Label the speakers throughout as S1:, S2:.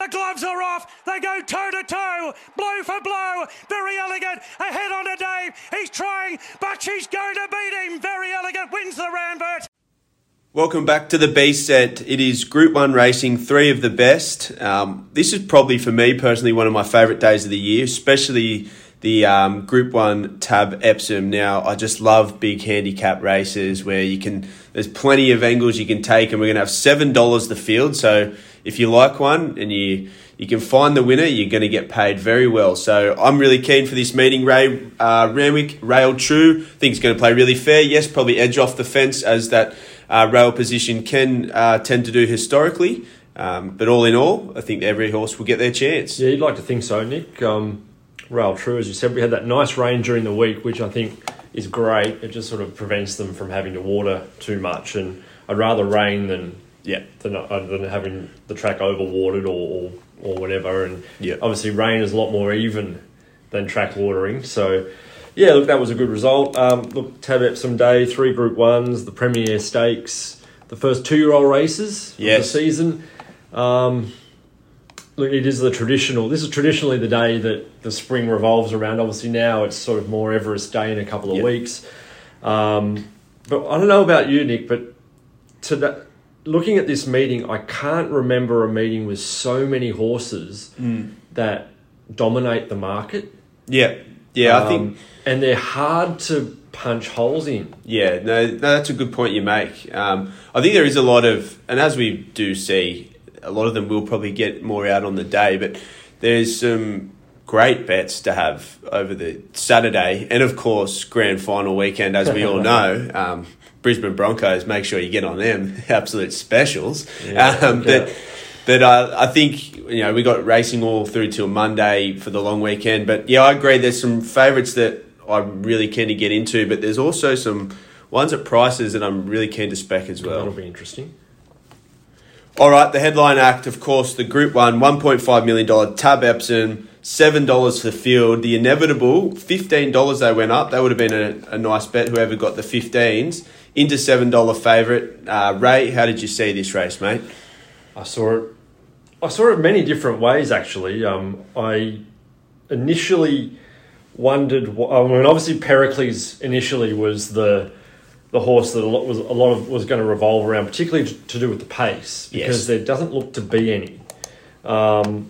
S1: gloves are off. They go toe to toe, blow for blow. Very Elegant ahead on to Dave. He's trying, but she's going to beat him. Very Elegant wins the Randburg.
S2: Welcome back to the B set. It is Group 1 racing, 3 of the best. This is probably, for me personally, one of my favourite days of the year, especially the Group 1 Tab Epsom. Now, I just love big handicap races where there's plenty of angles you can take, and we're going to have $7 the field. So if you like one and you can find the winner, you're going to get paid very well. So I'm really keen for this meeting. Randwick, Rail True, I think it's going to play really fair. Yes, probably edge off the fence as that rail position can tend to do historically. But all in all, I think every horse will get their chance.
S3: Yeah, you'd like to think so, Nick. Rail True, as you said, we had that nice rain during the week, which I think is great. It just sort of prevents them from having to water too much. And I'd rather rain than having the track overwatered or whatever. And obviously rain is a lot more even than track watering. So yeah, look, that was a good result. Tab Epsom Day, 3 Group 1s, the Premier Stakes, the first 2-year-old races of the season. Look, it is this is traditionally the day that the spring revolves around. Obviously now it's sort of more Everest Day in a couple of weeks. But I don't know about you, Nick, but looking at this meeting, I can't remember a meeting with so many horses that dominate the market.
S2: Yeah, I think...
S3: And they're hard to punch holes in.
S2: Yeah, no, that's a good point you make. I think there is a lot of... And as we do see, a lot of them will probably get more out on the day, but there's some great bets to have over the Saturday. And, of course, grand final weekend, as we all know. Brisbane Broncos, make sure you get on them. Absolute specials. But I think, we got racing all through till Monday for the long weekend. But, yeah, I agree. There's some favourites that I'm really keen to get into, but there's also some ones at prices that I'm really keen to spec as well.
S3: That'll be interesting.
S2: All right, the headline act, of course, the Group 1, $1.5 million Tab Epsom, $7 for the field. The inevitable, $15 they went up. That would have been a nice bet, whoever got the 15s. Into $7 favourite. Ray, how did you see this race, mate?
S3: I saw it many different ways, actually. I initially wondered... obviously Pericles initially was the horse that was going to revolve around, particularly to do with the pace, because there doesn't look to be any. I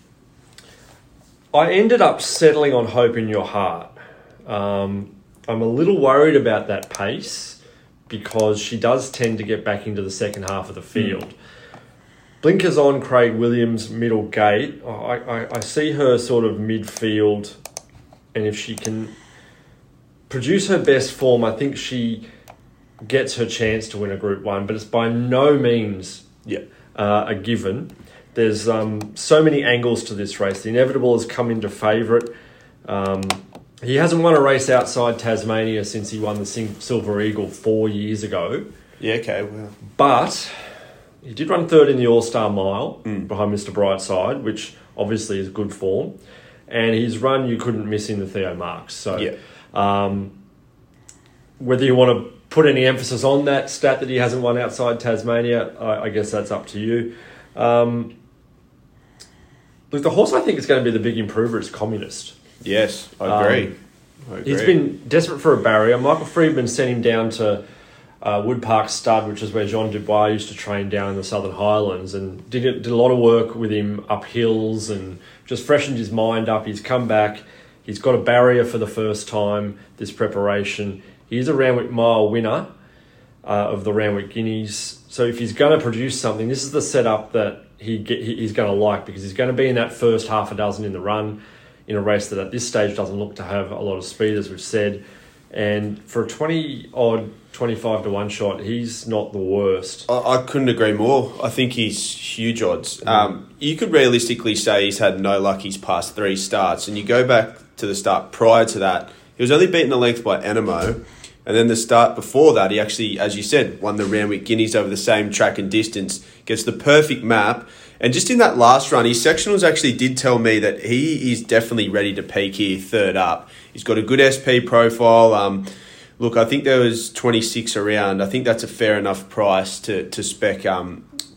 S3: ended up settling on Hope in Your Heart. I'm a little worried about that pace because she does tend to get back into the second half of the field. Blinkers on Craig Williams, middle gate. I see her sort of midfield, and if she can produce her best form, I think she gets her chance to win a Group 1, but it's by no means a given. There's so many angles to this race. The inevitable has come into favourite. He hasn't won a race outside Tasmania since he won the Silver Eagle 4 years ago.
S2: Yeah, okay, well.
S3: But he did run third in the All-Star Mile behind Mr. Brightside, which obviously is good form. And his run you couldn't miss in the Theo Marks. So whether you want to put any emphasis on that stat that he hasn't won outside Tasmania, I guess that's up to you. Look, the horse I think is going to be the big improver is Communist.
S2: Yes, I agree.
S3: He's been desperate for a barrier. Michael Friedman sent him down to Wood Park Stud, which is where Jean Dubois used to train down in the Southern Highlands, and did a lot of work with him up hills and just freshened his mind up. He's come back. He's got a barrier for the first time this preparation. He is a Randwick Mile winner of the Randwick Guineas. So if he's going to produce something, this is the setup that he's going to like, because he's going to be in that first half a dozen in the run in a race that at this stage doesn't look to have a lot of speed, as we've said. And for a 25 to 1 shot, he's not the worst.
S2: I couldn't agree more. I think he's huge odds. You could realistically say he's had no luck his past 3 starts, and you go back to the start prior to that, he was only beaten a length by Enemo, and then the start before that, he actually, as you said, won the Randwick Guineas over the same track and distance, gets the perfect map. And just in that last run, his sectionals actually did tell me that he is definitely ready to peak here, third up. He's got a good SP profile. Look, I think there was 26 around. I think that's a fair enough price to spec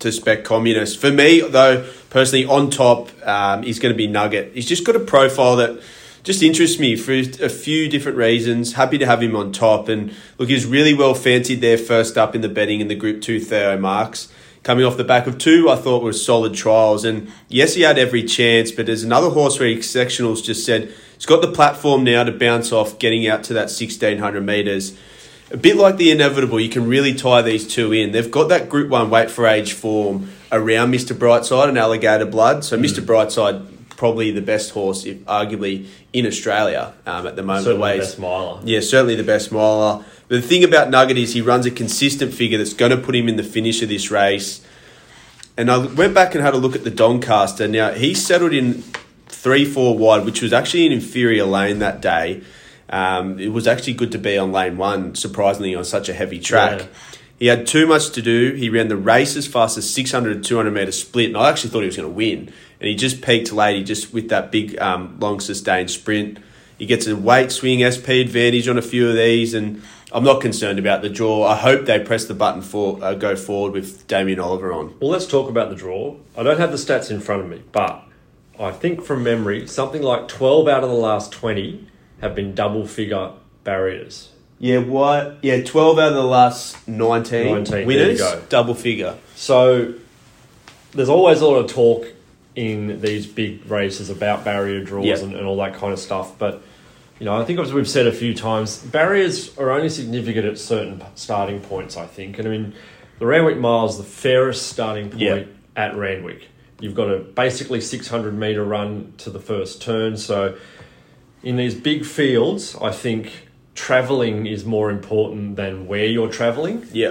S2: to spec Communist. For me, though, personally, on top, is going to be Nugget. He's just got a profile that just interests me for a few different reasons. Happy to have him on top. And look, he's really well fancied there first up in the betting in the Group 2 Theo Marks. Coming off the back of 2, I thought were solid trials. And yes, he had every chance, but there's another horse where sectionals just said he's got the platform now to bounce off getting out to that 1,600 metres. A bit like the Inevitable, you can really tie these two in. They've got that Group 1 weight for age form around Mr. Brightside and Alligator Blood. So Mr. Brightside, probably the best horse, arguably, in Australia at the moment.
S3: Certainly the best miler.
S2: Yeah, certainly the best miler. But the thing about Nugget is he runs a consistent figure that's going to put him in the finish of this race. And I went back and had a look at the Doncaster. Now, he settled in 3-4 wide, which was actually an inferior lane that day. It was actually good to be on lane 1, surprisingly, on such a heavy track. Yeah. He had too much to do. He ran the race as fast as 600 to 200 metre split, and I actually thought he was going to win. And he just peaked late, just with that big, long sustained sprint. He gets a weight swing SP advantage on a few of these, and I'm not concerned about the draw. I hope they press the button for go forward with Damien Oliver on.
S3: Well, let's talk about the draw. I don't have the stats in front of me, but I think from memory, something like 12 out of the last 20 have been double-figure barriers.
S2: Yeah, what? Yeah, 12 out of the last 19 winners,
S3: there you go.
S2: Double figure.
S3: So there's always a lot of talk in these big races about barrier draws and all that kind of stuff. But, I think as we've said a few times, barriers are only significant at certain starting points, I think. And, the Randwick Mile is the fairest starting point at Randwick. You've got a basically 600-metre run to the first turn. So in these big fields, I think travelling is more important than where you're travelling.
S2: Yeah.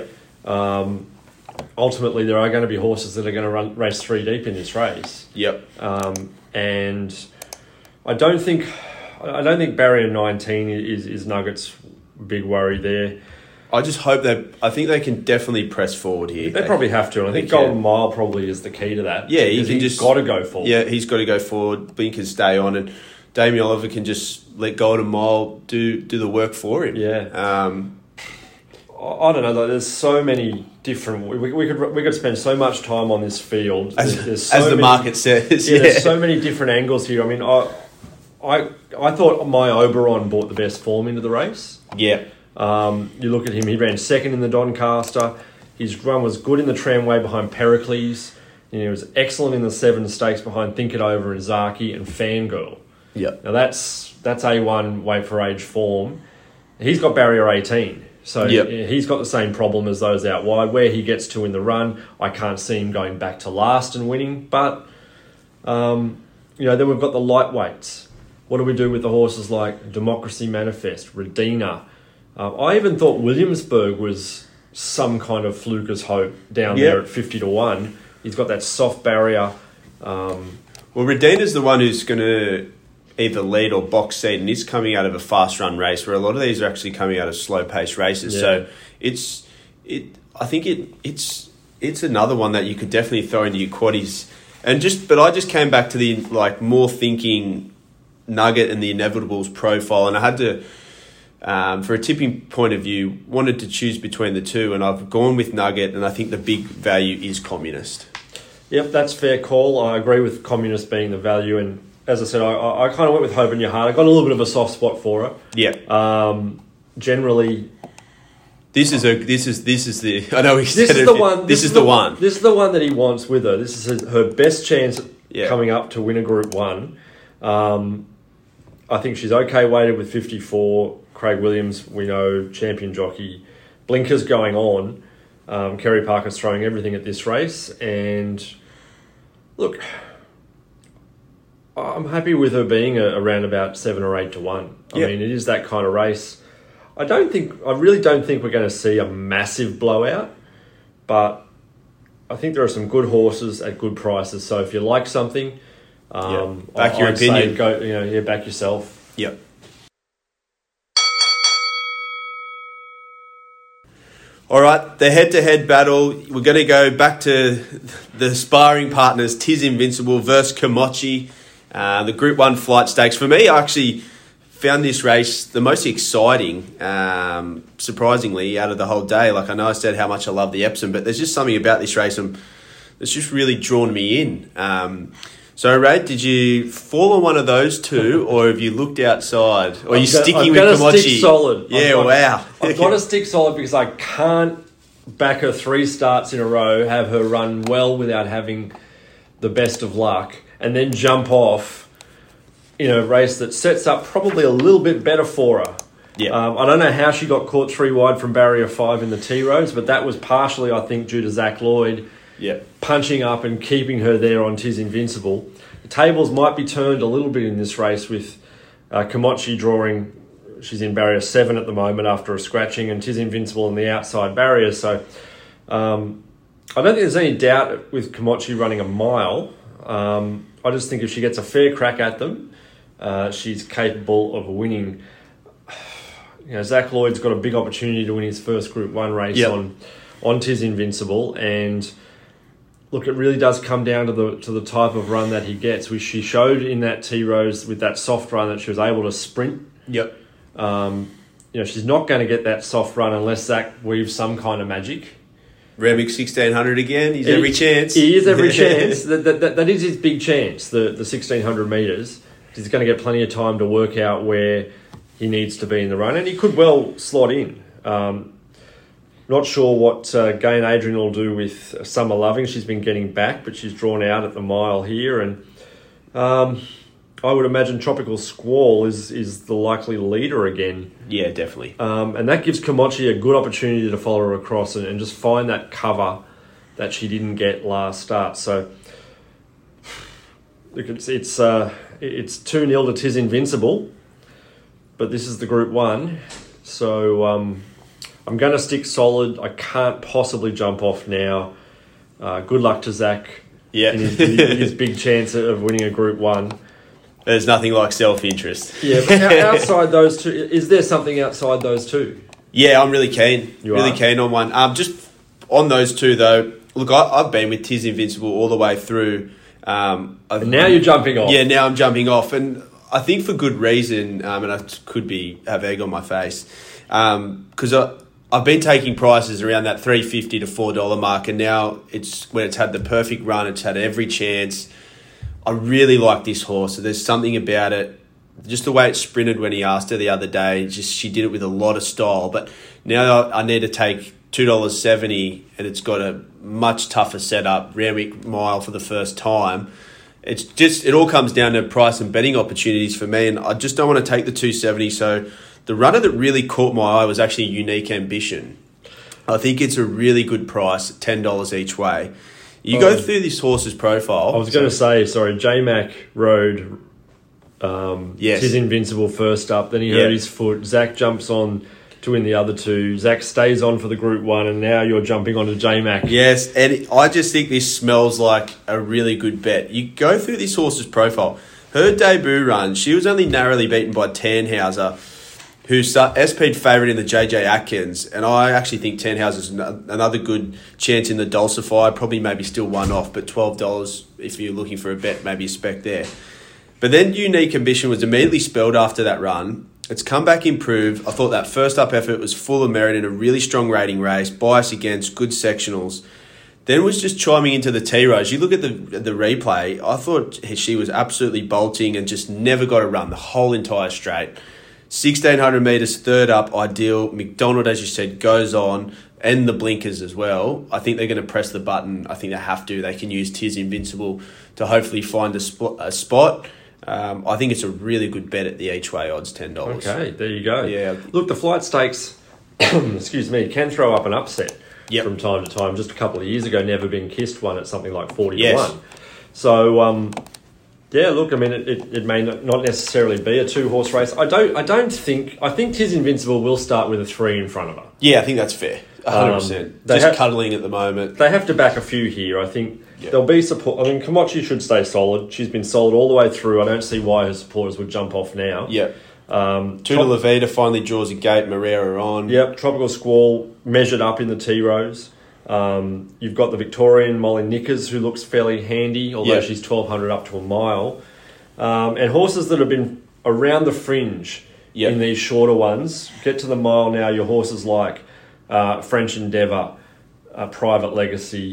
S3: Ultimately, there are going to be horses that are going to race 3 deep in this race.
S2: Yep.
S3: And I don't think barrier 19 is Nuggets' big worry there.
S2: I just hope I think they can definitely press forward here.
S3: They probably have to, and I think Golden Mile probably is the key to that.
S2: Yeah, he's
S3: got to go forward.
S2: Yeah, he's got to go forward. Blink can stay on, and Damien Oliver can just let Golden Mile do the work for him.
S3: Yeah. I don't know. There's so many different. We could spend so much time on this field.
S2: As the market says.
S3: Yeah, there's so many different angles here. I thought my Oberon brought the best form into the race.
S2: Yeah.
S3: You look at him. He ran second in the Doncaster. His run was good in the Tramway behind Pericles. He was excellent in the 7 stakes behind Think It Over and Zaki and Fangirl.
S2: Yeah.
S3: Now that's A1 weight for age form. He's got barrier 18. So he's got the same problem as those out wide. Where he gets to in the run, I can't see him going back to last and winning. But, then we've got the lightweights. What do we do with the horses like Democracy Manifest, Redina? I even thought Williamsburg was some kind of fluker's hope down there at 50 to 1. He's got that soft barrier.
S2: Well, Redina's the one who's going to either lead or box seat, and is coming out of a fast run race where a lot of these are actually coming out of slow pace races. So I think it's another one that you could definitely throw into your quaddies. But I just came back to the more thinking Nugget and the Inevitables profile, and I had to for a tipping point of view wanted to choose between the two, and I've gone with Nugget, and I think the big value is Communist.
S3: Yep, that's a fair call. I agree with Communist being the value, and as I said, I kind of went with Hope in Your Heart. I got a little bit of a soft spot for it.
S2: Yeah.
S3: Generally,
S2: this is the. I know
S3: This is the one that he wants with her. This is her best chance coming up to win a Group 1. I think she's okay weighted with 54. Craig Williams, we know, champion jockey. Blinkers going on. Kerry Parker's throwing everything at this race, and look, I'm happy with her being around about 7 or 8 to 1. I mean, it is that kind of race. I really don't think we're going to see a massive blowout, but I think there are some good horses at good prices. So if you like something,
S2: back your opinion.
S3: Back yourself.
S2: Yep. All right, the head-to-head battle. We're going to go back to the sparring partners, Tiz Invincible versus Komochi. The Group 1 flight stakes. For me, I actually found this race the most exciting, surprisingly, out of the whole day. I know I said how much I love the Epsom, but there's just something about this race I'm it's just really drawn me in. So, Ray, did you fall on one of those two, or have you looked outside? Or are you sticking with Kamachi?
S3: I've got to stick solid.
S2: Yeah, wow.
S3: I've got to stick solid because I can't back her 3 starts in a row, have her run well without having the best of luck, and then jump off in a race that sets up probably a little bit better for her.
S2: Yeah.
S3: I don't know how she got caught 3 wide from barrier 5 in the T-Roads, but that was partially, I think, due to Zach Lloyd punching up and keeping her there on Tiz Invincible. The tables might be turned a little bit in this race with Kamachi drawing. She's in barrier 7 at the moment after a scratching, and Tiz Invincible in the outside barrier. So I don't think there's any doubt with Kamachi running a mile. I just think if she gets a fair crack at them, she's capable of winning. Zach Lloyd's got a big opportunity to win his first Group 1 race on Tiz Invincible, and look, it really does come down to the type of run that he gets, which she showed in that T-Rose with that soft run that she was able to sprint.
S2: Yep.
S3: She's not going to get that soft run unless Zach weaves some kind of magic.
S2: Remick 1600 again. He's every chance.
S3: He is every chance. That is his big chance, the 1600 metres. He's going to get plenty of time to work out where he needs to be in the run, and he could well slot in. Not sure what Gain Adrian will do with Summer Loving. She's been getting back, but she's drawn out at the mile here, and I would imagine Tropical Squall is the likely leader again.
S2: Yeah, definitely.
S3: And that gives Kamachi a good opportunity to follow her across and just find that cover that she didn't get last start. So look, it's 2-0 to Tiz Invincible, but this is the Group 1. So I'm going to stick solid. I can't possibly jump off now. Good luck to Zach in his big chance of winning a Group 1.
S2: There's nothing like self-interest.
S3: Yeah, but outside those two, is there something outside those two?
S2: Yeah, I'm really keen.
S3: You
S2: really
S3: are?
S2: Keen on one. Just on those two, though, look, I've been with Tiz Invincible all the way through.
S3: And now you're jumping off.
S2: Yeah, now I'm jumping off. And I think for good reason, and I could have egg on my face, because I've been taking prices around that $3.50 to $4 mark, and now it's when it's had the perfect run, it's had every chance. I really like this horse. So there's something about it, just the way it sprinted when he asked her the other day. Just she did it with a lot of style. But now I need to take $2.70, and it's got a much tougher setup. Randwick Mile for the first time. It all comes down to price and betting opportunities for me, and I just don't want to take the $2.70. So the runner that really caught my eye was actually Unique Ambition. I think it's a really good price, $10 each way. You go through this horse's profile.
S3: I was going to say, J-Mac rode Tiz Invincible first up, then he hurt his foot. Zach jumps on to win the other two. Zach stays on for the Group 1, and now you're jumping onto J-Mac.
S2: Yes, and I just think this smells like a really good bet. You go through this horse's profile. Her debut run, she was only narrowly beaten by Tannhauser, who's SP'd favourite in the JJ Atkins, and I actually think Tannhauser's another good chance in the Dulcify, probably maybe still one off, but $12 if you're looking for a bet, maybe a spec there. But then Unique Ambition was immediately spelled after that run. It's come back improved. I thought that first up effort was full of merit in a really strong rating race, bias against, good sectionals. Then was just chiming into the T-Rose. You look at the replay, I thought she was absolutely bolting and just never got a run the whole entire straight. 1,600 metres, third up, ideal. McDonald, as you said, goes on, and the blinkers as well. I think they're going to press the button. I think they have to. They can use Tiz Invincible to hopefully find a spot. I think it's a really good bet at the each way odds, $10.
S3: Okay, there you go.
S2: Yeah.
S3: Look, the flight stakes, excuse me, can throw up an upset from time to time. Just a couple of years ago, Never Been Kissed won at something like 40 to 1. So, yeah, look, I mean, it may not necessarily be a 2-horse race. I think Tiz Invincible will start with a 3 in front of her.
S2: Yeah, I think that's fair. 100%. Cuddling at the moment.
S3: They have to back a few here. I think there'll be support. I mean, Kamachi should stay solid. She's been solid all the way through. I don't see why her supporters would jump off now.
S2: Yeah. Tuna Levita finally draws a gate. Marrera on.
S3: Yep. Tropical Squall measured up in the T-Rose. You've got the Victorian Molly Nickers, who looks fairly handy, although she's 1,200 up to a mile. And horses that have been around the fringe in these shorter ones, get to the mile now, your horses like French Endeavour, Private Legacy,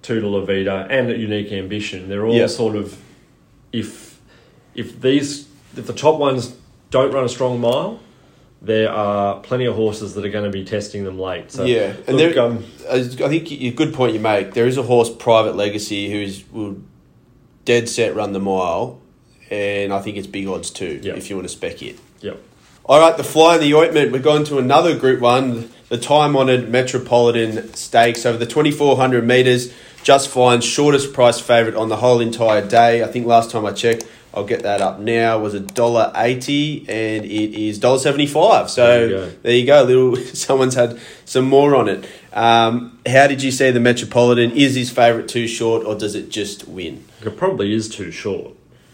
S3: Toodle La Vida, and Unique Ambition. They're all
S2: Yeah.
S3: sort of, if the top ones don't run a strong mile, there are plenty of horses that are going to be testing them late. So
S2: Yeah, and
S3: look,
S2: I think a good point you make. There is a horse, Private Legacy, will dead set run the mile, and I think it's big odds too.
S3: Yep.
S2: If you want to spec it.
S3: Yep.
S2: All right, the fly in the ointment. We're going to another Group 1, the time-honoured Metropolitan Stakes over the 2,400 metres. Just Fine, shortest price favourite on the whole entire day. I think last time I checked, I'll get that up now, was $1.80, and it is $1.75. So there you go. Someone's had some more on it. How did you see the Metropolitan? Is his favourite too short, or does it just win?
S3: It probably is too short.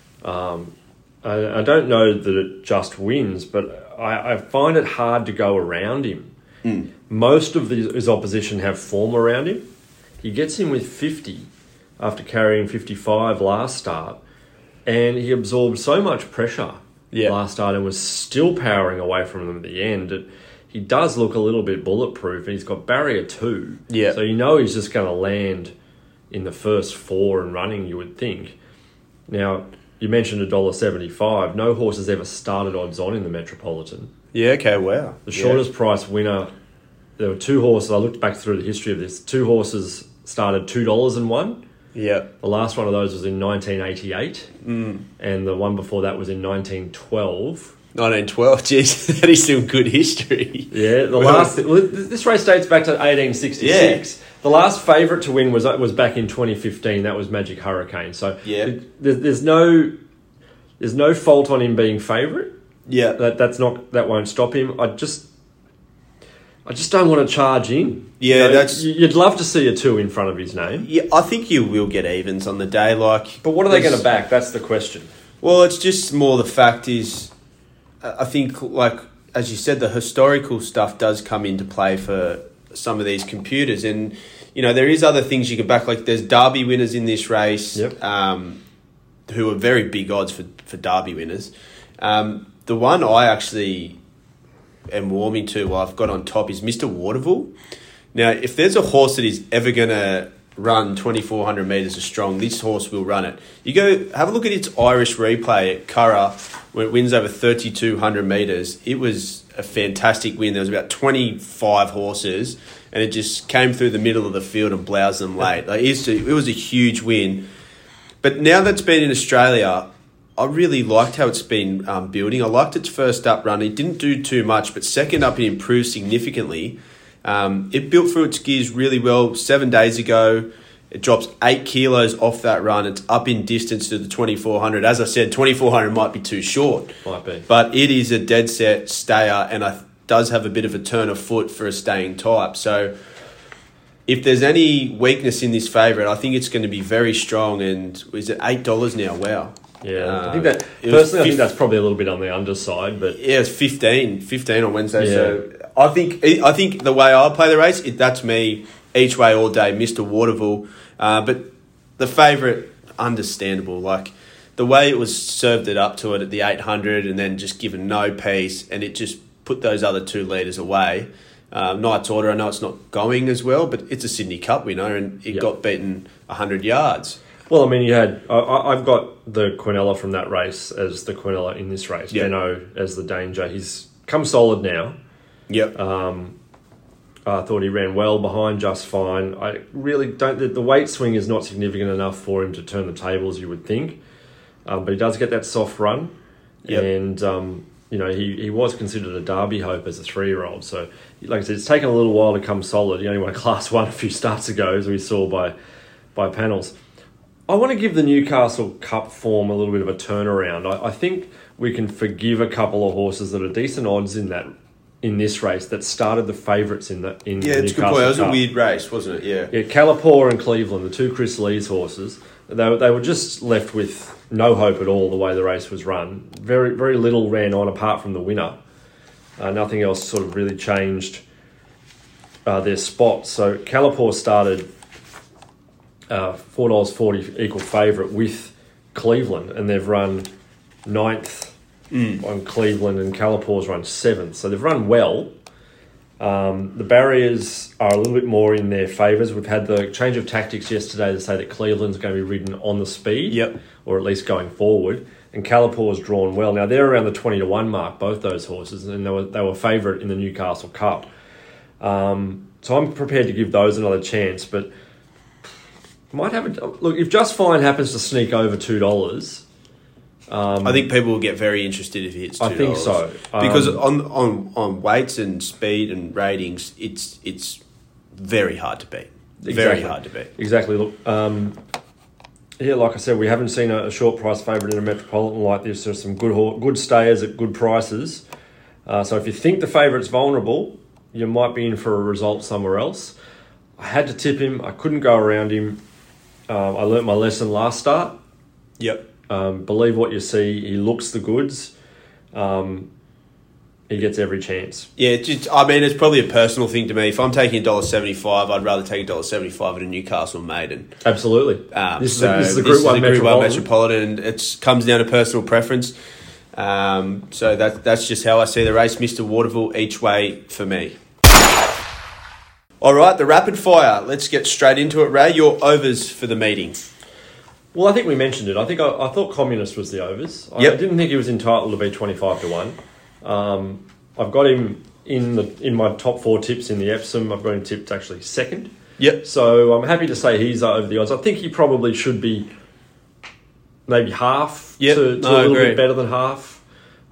S3: I don't know that it just wins, but I find it hard to go around him. Most of his opposition have form around him. He gets in with 50 after carrying 55 last start, and he absorbed so much pressure last start and was still powering away from them at the end. He does look a little bit bulletproof, and he's got barrier 2.
S2: Yeah.
S3: So you know he's just going to land in the first 4 and running, you would think. Now, you mentioned $1.75. No horse has ever started odds on in the Metropolitan.
S2: Yeah, okay, wow.
S3: The shortest price winner, there were 2 horses. I looked back through the history of this. 2 horses started $2.01.
S2: Yeah.
S3: The last one of those was in 1988. And the one before that was in 1912.
S2: 1912, geez, that is some good history.
S3: Yeah, this race dates back to 1866.
S2: Yeah.
S3: The last favourite to win was back in 2015. That was Magic Hurricane. So there's no fault on him being favourite.
S2: Yeah,
S3: that won't stop him. I just don't want to charge in.
S2: Yeah,
S3: you'd love to see a 2 in front of his name.
S2: Yeah, I think you will get evens on the day.
S3: But what are they going to back? That's the question.
S2: Well, it's just more the fact is, I think, like as you said, the historical stuff does come into play for some of these computers, and there is other things you can back. Like there's Derby winners in this race, who are very big odds for Derby winners. The one I actually am warming to, I've got on top, is Mr. Waterville. Now, if there's a horse that is ever going to run 2,400 metres of strong, this horse will run it. You go have a look at its Irish replay at Curragh, where it wins over 3,200 metres. It was a fantastic win. There was about 25 horses, and it just came through the middle of the field and bloused them late. It was a huge win. But now that's been in Australia, I really liked how it's been building. I liked its first up run. It didn't do too much, but second up it improved significantly. It built through its gears really well 7 days ago. It drops 8 kilos off that run. It's up in distance to the 2,400. As I said, 2,400 might be too short.
S3: Might be.
S2: But it is a dead set stayer, and does have a bit of a turn of foot for a staying type. So if there's any weakness in this favourite, I think it's going to be very strong. And is it $8 now? Wow.
S3: Yeah, I think that personally, I think that's probably a little bit on the underside, but
S2: yeah, it's 15 on Wednesday.
S3: Yeah.
S2: So I think the way I play the race, that's me each way all day, Mr. Waterville. But the favourite, understandable. Like the way it was served it up to it at the 800, and then just given no peace, and it just put those other 2 leaders away. Knight's Order, I know it's not going as well, but it's a Sydney Cup winner, and it got beaten 100 yards.
S3: Well, I mean, I've got the Quinella from that race as the Quinella in this race.
S2: Yep.
S3: Benno as the danger. He's come solid now.
S2: Yep.
S3: I thought he ran well behind Just Fine. I really don't... The weight swing is not significant enough for him to turn the tables, you would think. But he does get that soft run.
S2: Yep.
S3: And, he was considered a Derby hope as a 3-year-old. So, like I said, it's taken a little while to come solid. He only won Class 1 a few starts ago, as we saw by panels. I want to give the Newcastle Cup form a little bit of a turnaround. I think we can forgive a couple of horses that are decent odds in this race that started the favourites in the Newcastle Cup.
S2: It's a good point. It was a weird race, wasn't it? Yeah.
S3: Calipore and Cleveland, the 2 Chris Lee's horses, they were just left with no hope at all the way the race was run. Very, very little ran on apart from the winner. Nothing else sort of really changed their spot. So Calipore started $4.40 equal favourite with Cleveland, and they've run 9th on Cleveland, and Calipore's run 7th. So they've run well. The barriers are a little bit more in their favours. We've had the change of tactics yesterday to say that Cleveland's going to be ridden on the speed, or at least going forward. And Calipor's drawn well. Now, they're around the 20-1 mark, both those horses, and they were favourite in the Newcastle Cup. So I'm prepared to give those another chance, but might have look, if Just Fine happens to sneak over $2...
S2: I think people will get very interested if he hits $2.
S3: I think so.
S2: Because on weights and speed and ratings, it's very hard to beat.
S3: Exactly.
S2: Very hard to beat.
S3: Exactly. Look, like I said, we haven't seen a short price favourite in a Metropolitan like this. There's some good stayers at good prices. So if you think the favourite's vulnerable, you might be in for a result somewhere else. I had to tip him. I couldn't go around him. I learnt my lesson last start.
S2: Yep.
S3: Believe what you see. He looks the goods. He gets every chance.
S2: Yeah, it's probably a personal thing to me. If I'm taking $1.75, I'd rather take $1.75 at a Newcastle maiden.
S3: Absolutely. This is the Group 1
S2: Metropolitan. It comes down to personal preference. So that's just how I see the race. Mr. Waterville each way for me. All right, the rapid fire. Let's get straight into it, Ray. Your overs for the meeting.
S3: Well, I think we mentioned it. I thought Communist was the overs.
S2: Yep.
S3: I didn't think he was entitled to be 25-1. I've got him in my top 4 tips in the Epsom. I've got him tipped actually second.
S2: Yep.
S3: So I'm happy to say he's over the odds. I think he probably should be maybe half to a little bit better than half.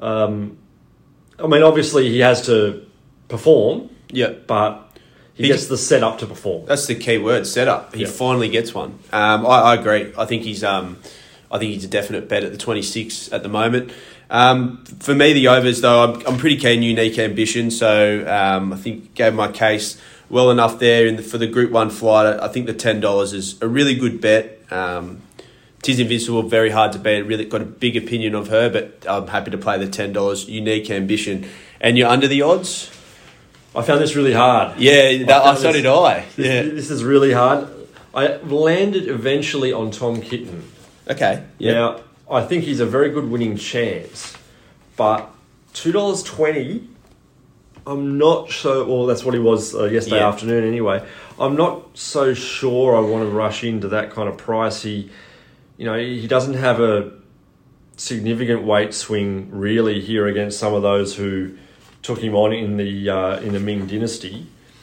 S3: Obviously he has to perform.
S2: Yep.
S3: But he gets the setup to perform.
S2: That's the key word, setup. He finally gets one. I agree. I think he's a definite bet at the 26 at the moment. For me, the overs though, I'm pretty keen. Unique Ambition, so I think gave my case well enough there for the Group 1 flight. I think the $10 is a really good bet. Tis Invincible, very hard to beat. Really got a big opinion of her, but I'm happy to play the $10. Unique Ambition, and you're under the odds.
S3: I found this really hard.
S2: Yeah, so did I.
S3: This is really hard. I landed eventually on Tom Kitten.
S2: Okay. Yeah.
S3: Now, I think he's a very good winning chance, but $2.20, I'm not so... Well, that's what he was yesterday afternoon anyway. I'm not so sure I want to rush into that kind of price. He doesn't have a significant weight swing really here against some of those who took him on in the Ming Dynasty.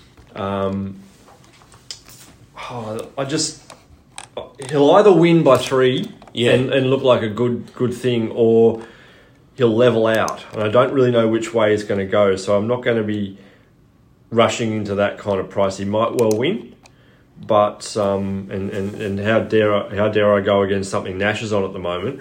S3: He'll either win by 3 and look like a good thing, or he'll level out. And I don't really know which way he's going to go, so I'm not going to be rushing into that kind of price. He might well win, but and how dare I go against something Nash is on at the moment?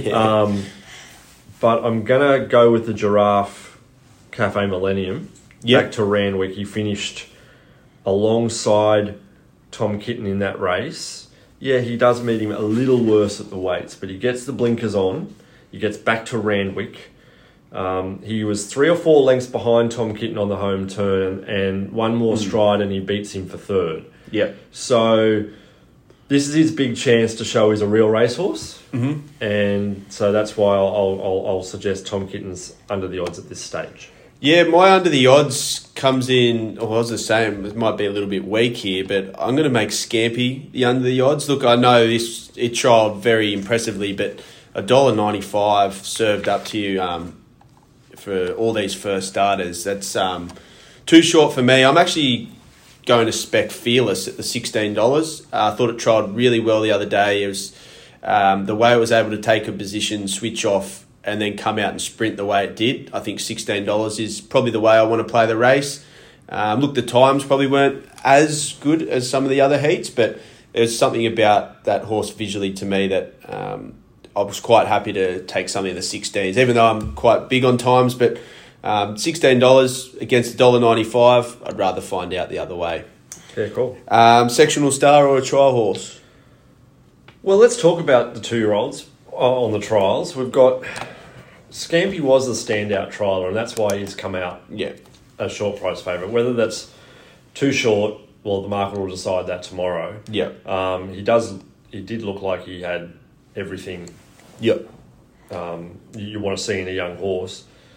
S3: But I'm going to go with the Giraffe Cafe Millennium back to Randwick. He finished alongside Tom Kitten in that race. Yeah, he does meet him a little worse at the weights, but he gets the blinkers on. He gets back to Randwick. He was 3 or 4 lengths behind Tom Kitten on the home turn, and one more stride and he beats him for third.
S2: Yep.
S3: So this is his big chance to show he's a real racehorse.
S2: Mm-hmm.
S3: And so that's why I'll suggest Tom Kitten's under the odds at this stage.
S2: Yeah, my under the odds comes in, I was the same, it might be a little bit weak here, but I'm going to make Scampy the under the odds. Look, I know it trialled very impressively, but $1.95 served up to you for all these first starters. That's too short for me. I'm actually going to spec Fearless at the $16. I thought it trialled really well the other day. It was the way it was able to take a position, switch off, and then come out and sprint the way it did. I think $16 is probably the way I want to play the race. Look, the times probably weren't as good as some of the other heats, but there's something about that horse visually to me that I was quite happy to take something in the 16s, even though I'm quite big on times. But $16 against $1.95, I'd rather find out the other way.
S3: Yeah, cool.
S2: Sectional star or a trial horse?
S3: Well, let's talk about the 2-year-olds on the trials. We've got... Scampy was the standout trialer, and that's why he's come out a short price favourite. Whether that's too short, well, the market will decide that tomorrow.
S2: Yeah.
S3: He did look like he had everything.
S2: Yep.
S3: You want to see in a young horse.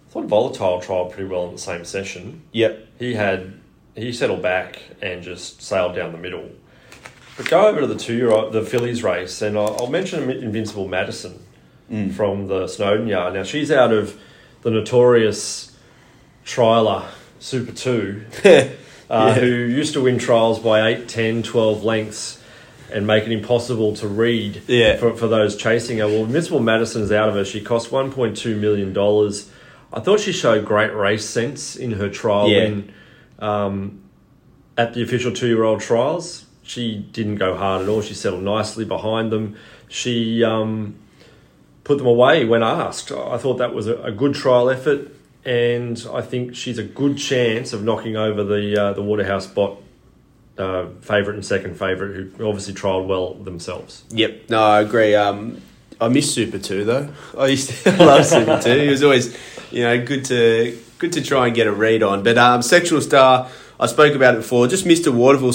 S3: I thought Volatile trialled pretty well in the same session.
S2: Yep.
S3: He settled back and just sailed down the middle. But go over to the fillies race, and I'll mention Invincible Madison from the Snowden yard. Now, she's out of the notorious trialer Super 2, who used to win trials by 8, 10, 12 lengths and make it impossible to read for those chasing her. Well, Invincible Madison's out of her. She cost $1.2 million. I thought she showed great race sense in her trial win at the official 2-year-old trials. She didn't go hard at all. She settled nicely behind them. She put them away when asked. I thought that was a good trial effort, and I think she's a good chance of knocking over the Waterhouse Bot favourite and second favourite, who obviously trialled well themselves.
S2: Yep, no, I agree. I miss Super 2 though. I used to love Super 2. It was always, good to try and get a read on. But Sectional Star, I spoke about it before. Just Mr. Waterville,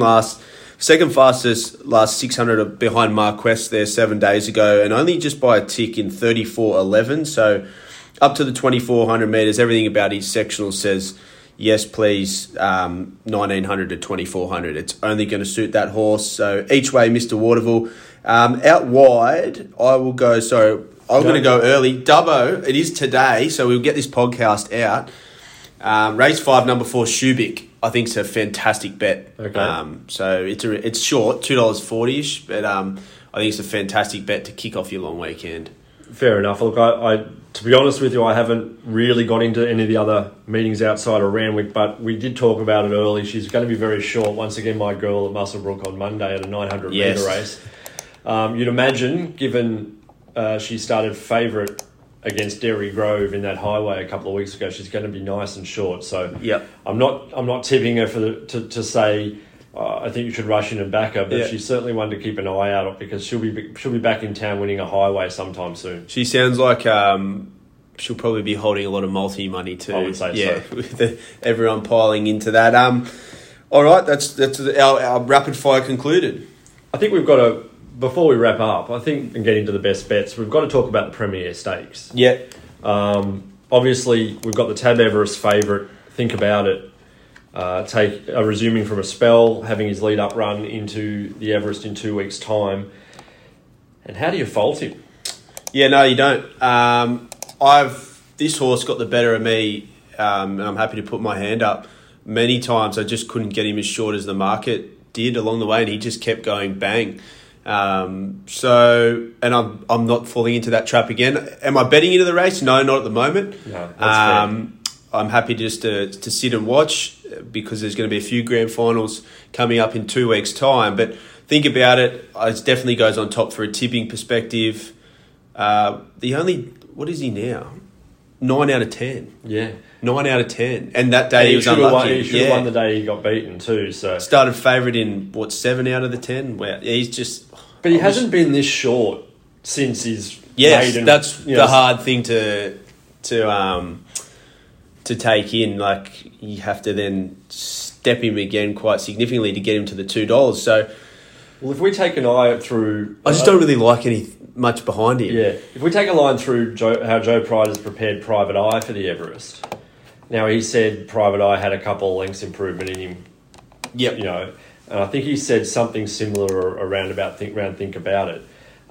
S2: second fastest last 600 behind Marquess there 7 days ago, and only just by a tick in 34.11. So up to the 2,400 metres, everything about his sectional says yes, please. 1,900 to 2,400. It's only going to suit that horse. So each way, Mr. Waterville. Out wide, I will go. So I'm going to go early. Dubbo, it is today, so we'll get this podcast out. Race 5, number 4, Shubik. I think it's a fantastic bet.
S3: Okay.
S2: So it's short, $2.40ish, but I think it's a fantastic bet to kick off your long weekend.
S3: Fair enough. Look, I to be honest with you, I haven't really got into any of the other meetings outside of Randwick, but we did talk about it early. She's going to be very short. Once again, my girl at Muswellbrook on Monday at a 900 metre race. You'd imagine, given she started favourite against Derry Grove in that highway a couple of weeks ago, she's going to be nice and short. So I'm not tipping her to say I think you should rush in and back her, but she's certainly one to keep an eye out on, because she'll be back in town winning a highway sometime soon. She
S2: sounds like she'll probably be holding a lot of multi money too.
S3: I would say so.
S2: With everyone piling into that. All right, that's our rapid fire concluded.
S3: I think we've got to. Before we wrap up, I think, and get into the best bets, we've got to talk about the Premier Stakes.
S2: Yeah.
S3: Obviously, we've got the Tab Everest favourite. Think about it. Resuming from a spell, having his lead-up run into the Everest in 2 weeks' time. And how do you fault him?
S2: Yeah, no, you don't. This horse got the better of me, and I'm happy to put my hand up. Many times I just couldn't get him as short as the market did along the way, and he just kept going bang. And I'm not falling into that trap again. Am I betting into the race? No, not at the moment.
S3: No, that's fair.
S2: I'm happy just to sit and watch, because there's going to be a few grand finals coming up in 2 weeks' time. But think about it. It definitely goes on top for a tipping perspective. What is he now? 9 out of 10.
S3: Yeah.
S2: 9 out of 10. And that day he was unlucky.
S3: He should have won the day he got beaten too. So
S2: started favourite in, 7 out of the 10? Wow. He's just...
S3: But he hasn't been this short since his maiden...
S2: That's the hard thing to take in. Like, you have to then step him again quite significantly to get him to the $2. So...
S3: Well, if we take an eye through...
S2: I just don't really like much behind him.
S3: Yeah. If we take a line through how Joe Pride has prepared Private Eye for the Everest... Now, he said Private Eye had a couple of lengths improvement in him.
S2: Yep.
S3: And I think he said something similar around Think About It.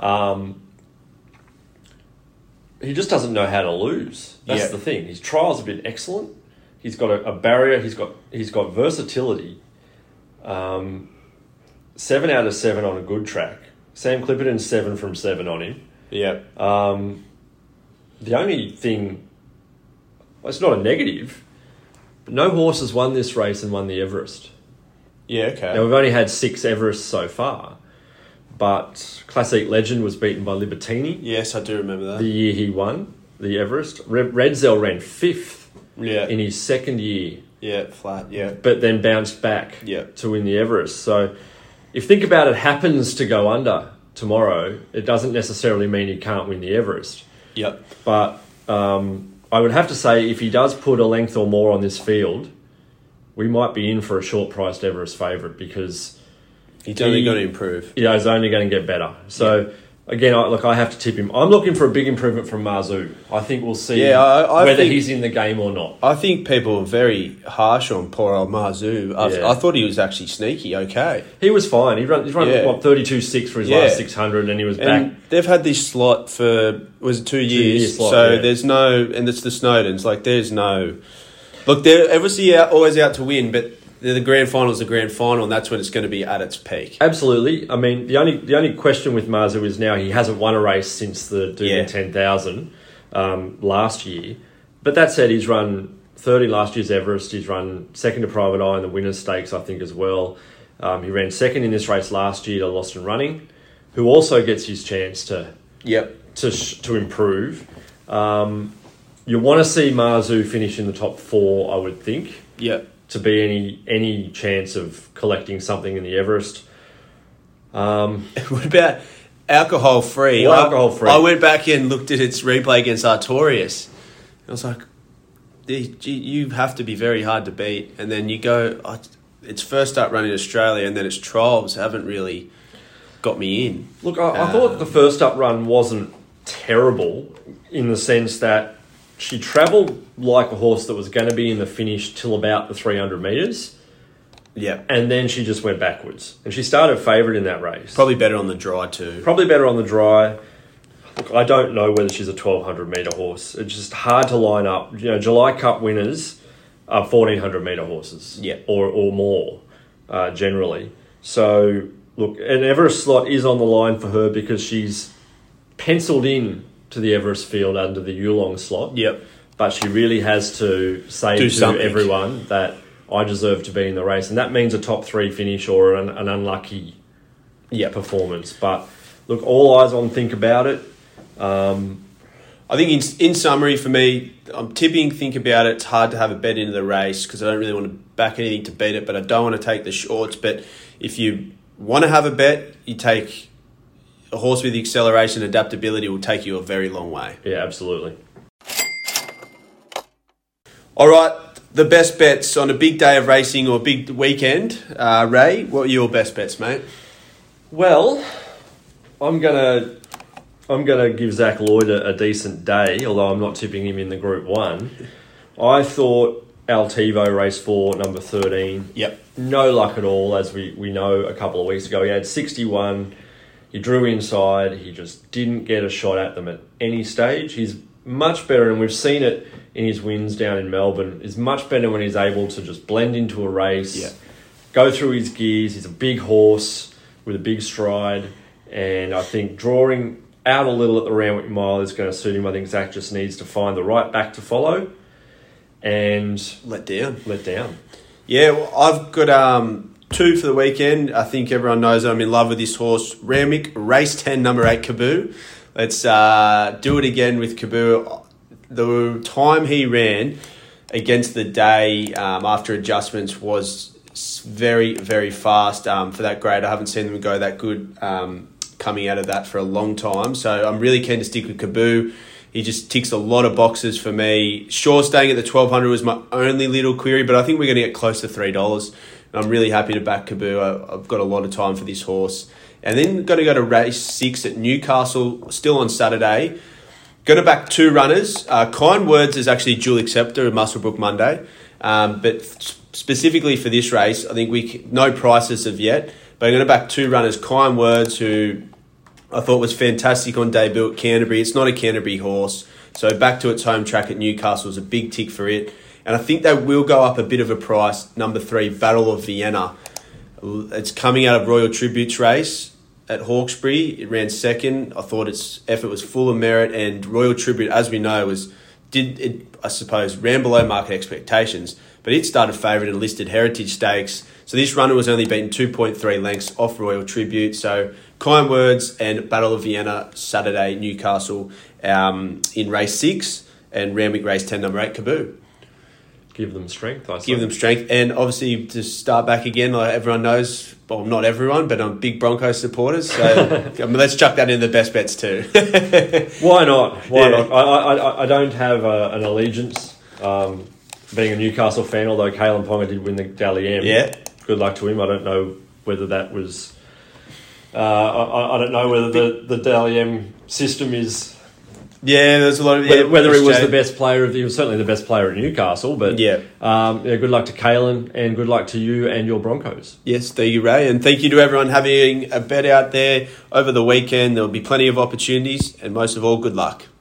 S3: He just doesn't know how to lose. That's the thing. His trials have been excellent. He's got a barrier. He's got versatility. 7 out of 7 on a good track. Sam Clipperton 7 from 7 on him.
S2: Yeah.
S3: The only thing... It's not a negative, but no horse has won this race and won the Everest.
S2: Yeah, okay.
S3: Now, we've only had 6 Everests so far, but Classic Legend was beaten by Libertini.
S2: Yes, I do remember that.
S3: The year he won the Everest. Redzel ran 5th in his second year.
S2: Yeah, flat, yeah.
S3: But then bounced back to win the Everest. So if Think About It happens to go under tomorrow, it doesn't necessarily mean he can't win the Everest.
S2: Yep.
S3: But... I would have to say, if he does put a length or more on this field, we might be in for a short-priced Everest favourite, because...
S2: He's only going to improve.
S3: Yeah, he's only going to get better. So Again, I have to tip him. I'm looking for a big improvement from Marzu. I think we'll see
S2: I
S3: whether
S2: think,
S3: he's in the game or not.
S2: I think people are very harsh on poor old Marzu.
S3: Yeah.
S2: I thought he was actually sneaky, okay.
S3: He was fine. He's run 32.6 for his last 600 and he was back.
S2: They've had this slot for, was it 2 years?
S3: Slot,
S2: so there's no, and it's the Snowdens, like there's no, look, they're obviously always out to win, but the grand final is the grand final, and that's when it's going to be at its peak.
S3: Absolutely. I mean, the only question with Marzu is now he hasn't won a race since the Doomben 10,000 last year. But that said, he's run 30 last year's Everest. He's run second to Private Eye in the Winners' Stakes, I think, as well. He ran second in this race last year to Lost and Running, who also gets his chance to improve. You want to see Marzu finish in the top 4, I would think.
S2: Yep.
S3: To be any chance of collecting something in the Everest.
S2: What about alcohol free?
S3: Alcohol free.
S2: I went back and looked at its replay against Artorias. I was like, you have to be very hard to beat. And then you go, its first up run in Australia, and then its trials haven't really got me in.
S3: Look, I thought the first up run wasn't terrible in the sense that she travelled like a horse that was going to be in the finish till about the 300 metres.
S2: Yeah.
S3: And then she just went backwards. And she started favourite in that race.
S2: Probably better on the dry too.
S3: Probably better on the dry. Look, I don't know whether she's a 1,200 metre horse. It's just hard to line up. You know, July Cup winners are 1,400 metre horses.
S2: Yeah.
S3: Or more, generally. So, look, an Everest slot is on the line for her because she's penciled in to the Everest field under the Yulong slot.
S2: Yep.
S3: But she really has to say to everyone that I deserve to be in the race. And that means a top 3 finish or an unlucky performance. But look, all eyes on Think About It.
S2: I think in summary for me, I'm tipping Think About It. It's hard to have a bet into the race because I don't really want to back anything to beat it, but I don't want to take the shorts. But if you want to have a bet, you take a horse with the acceleration and adaptability will take you a very long way.
S3: Yeah, absolutely.
S2: All right, the best bets on a big day of racing or big weekend. Ray, what are your best bets, mate?
S3: Well, I'm gonna give Zach Lloyd a decent day, although I'm not tipping him in the Group 1. I thought Altivo race 4, number 13.
S2: Yep.
S3: No luck at all, as we know a couple of weeks ago. He had 61. He drew inside. He just didn't get a shot at them at any stage. He's much better, and we've seen it in his wins down in Melbourne, is much better when he's able to just blend into a race, go through his gears. He's a big horse with a big stride, and I think drawing out a little at the Randwick Mile is going to suit him. I think Zach just needs to find the right back to follow and
S2: let down. Yeah, well, I've got 2 for the weekend. I think everyone knows I'm in love with this horse. Randwick, race 10, number 8, Kaboo. Let's do it again with Kaboo. The time he ran against the day after adjustments was very, very fast for that grade. I haven't seen them go that good coming out of that for a long time. So I'm really keen to stick with Kaboo. He just ticks a lot of boxes for me. Sure, staying at the 1,200 was my only little query, but I think we're going to get close to $3. And I'm really happy to back Kaboo. I've got a lot of time for this horse. And then going to go to race 6 at Newcastle, still on Saturday. Going to back 2 runners. Kind Words is actually dual acceptor of Muswellbrook Monday. But specifically for this race, I think no prices of yet. But I'm going to back 2 runners. Kind Words, who I thought was fantastic on debut at Canterbury. It's not a Canterbury horse. So back to its home track at Newcastle is a big tick for it. And I think they will go up a bit of a price. Number 3, Battle of Vienna. It's coming out of Royal Tribute's race at Hawkesbury. It ran second. I thought its effort was full of merit, and Royal Tribute, as we know, ran below market expectations, but it started favourite in listed Heritage Stakes. So this runner was only beaten 2.3 lengths off Royal Tribute. So Kind Words and Battle of Vienna Saturday, Newcastle in race 6, and Randwick race 10, number 8, Kaboo.
S3: Give them strength, I say.
S2: Give them strength. And obviously, to start back again, like everyone knows, well, not everyone, but I'm big Broncos supporters. So let's chuck that in the best bets too.
S3: Why not? Why not? I don't have an allegiance, being a Newcastle fan, although Kalen Ponga did win the Dally M.
S2: Yeah.
S3: Good luck to him. I don't know whether that was I don't know whether the Dally M system is...
S2: Yeah, there's a lot of...
S3: whether he was the best player he was certainly the best player at Newcastle, but good luck to Kalen and good luck to you and your Broncos.
S2: Yes, thank you, Ray, and thank you to everyone having a bet out there over the weekend. There'll be plenty of opportunities, and most of all, good luck.